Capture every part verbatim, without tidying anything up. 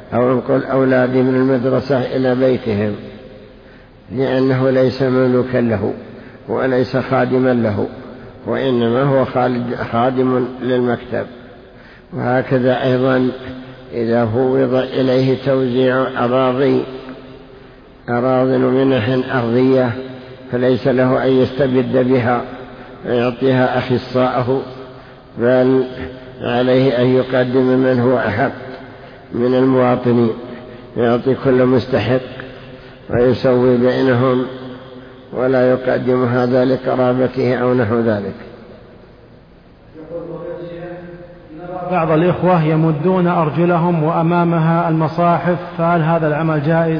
أو انقل أولادي من المدرسة إلى بيتهم، لأنه ليس مملوكا له وليس خادما له، وإنما هو خادم للمكتب. وهكذا أيضا إذا فوض إليه توزيع أراضي أراضٍ ومنح أرضية فليس له أن يستبد بها ويعطيها أخصاءه، بل عليه أن يقدم من هو أحق من المواطنين، يعطي كل مستحق ويسوي بينهم، ولا يقدم هذا لقرابته أو نحو ذلك. بعض الإخوة يمدون أرجلهم وأمامها المصاحف، فهل هذا العمل جائز؟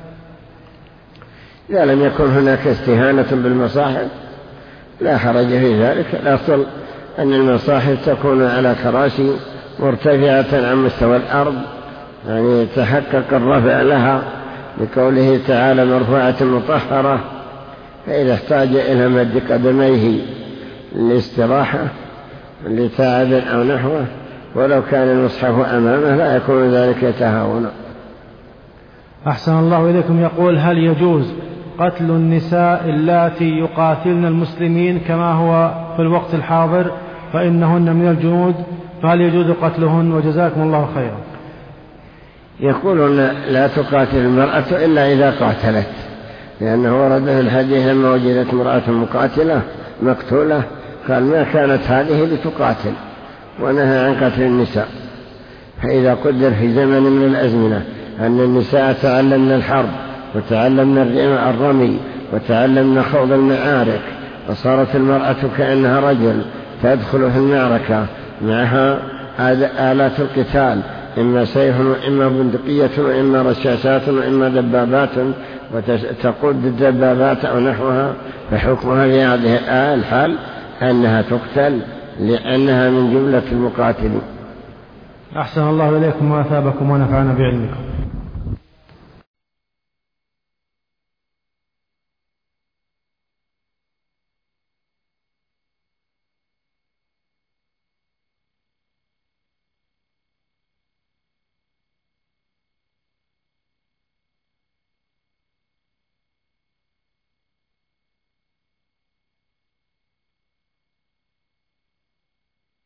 إذا لم يكن هناك استهانة بالمصاحف لا حرج في ذلك. الأصل أن المصاحف تكون على كراسي مرتفعة عن مستوى الأرض، يعني يتحقق الرفع لها لقوله تعالى مرفوعة مطهرة، فإذا احتاج إلى مد قدميه للاستراحة لتعب أو نحوه ولو كان المصحف أمامه لا يكون ذلك يتهاون. أحسن الله إليكم. يقول: هل يجوز قتل النساء اللاتي يقاتلن المسلمين كما هو في الوقت الحاضر فإنهن من الجنود، فهل يجوز قتلهن؟ وجزاكم الله خيرا. يقولون لا تقاتل المرأة إلا إذا قاتلت، لأنه ورد في الحديث لما وجدت امرأة مقاتلة مقتولة قال ما كانت هذه لتقاتل، ونهى عن قتل النساء. فإذا قدر في زمن من الأزمنة أن النساء تعلمن الحرب وتعلمن الرمي وتعلمن خوض المعارك، وصارت المرأة كأنها رجل تدخل في المعركة معها آلات القتال، إما سيف وإما بندقية وإما رشاشات وإما دبابات، وتقود الدبابات أو نحوها، فحكمها في هذه الحال أنها تقتل لأنها من جملة المقاتلين. أحسن الله إليكم وأثابكم ونفعنا بعلمكم.